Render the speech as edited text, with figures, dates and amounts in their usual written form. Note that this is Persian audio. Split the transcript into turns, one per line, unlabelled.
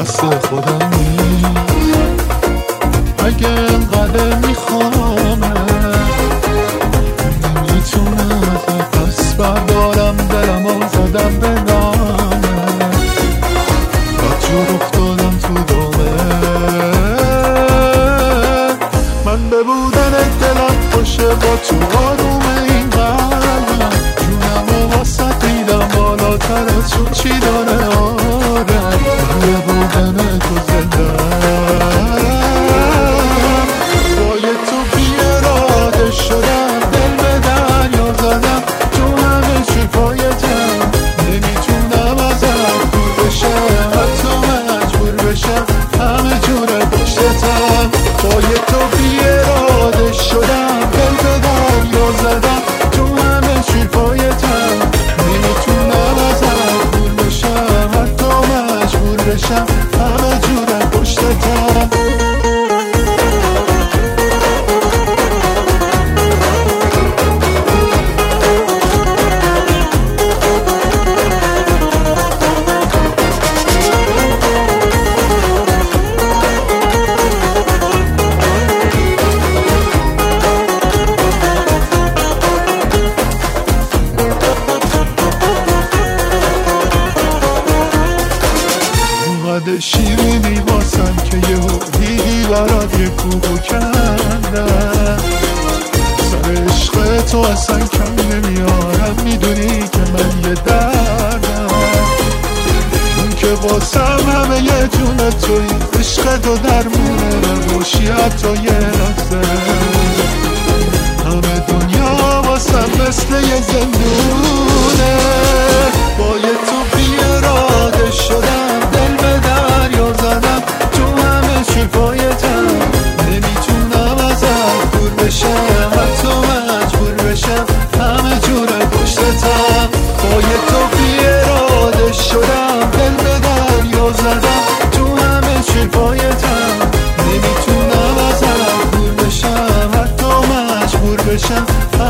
دست خودمی. اگه انقدر میخوامه نمیتونم ازت دست بردارم، دلم رو زدم به نامه، بدجور افتادم تو دامه. من به بودن دلم خوشه، با تو آروم این قلبم، جونم رو واسه دیدم بالاتر از چون چی داره. آره من به بودن تو زندم، با یه تو بیاراده شدم، دل به دریا زدم، تو همه چی پایتم، نمیتونم ازت دور بشم، حتی مجبور بشم همه جوره پشتتم. با یه تو بیاراده شدم، دل به دریا زدم، تو همه چی پایتم، نمیتونم ازت دور بشم، حتی مجبور بشم همه جوره پشتتم. اومده شیرینی واسم که یهو دیدی برات یه کوبو کندم، سر عشق تو اصلا کم نمیارم، میدونی که من یه دردم، اون که واسم همه یه جون توی، عشق تو درمونه باشی حتی یه لحظه، همه دنیا واسم مثل یه زندونه. با یه تو بیاراده شدم، دل به دریا زدم، تو همه چی پایتم، نمیتونم ازت دور بشم، حتی مجبور بشم همه جوره پشتتم. با یه تو بیاراده شدم، دل به دریا زدم، تو همه چی پایتم، نمیتونم ازت دور بشم، حتی مجبور بشم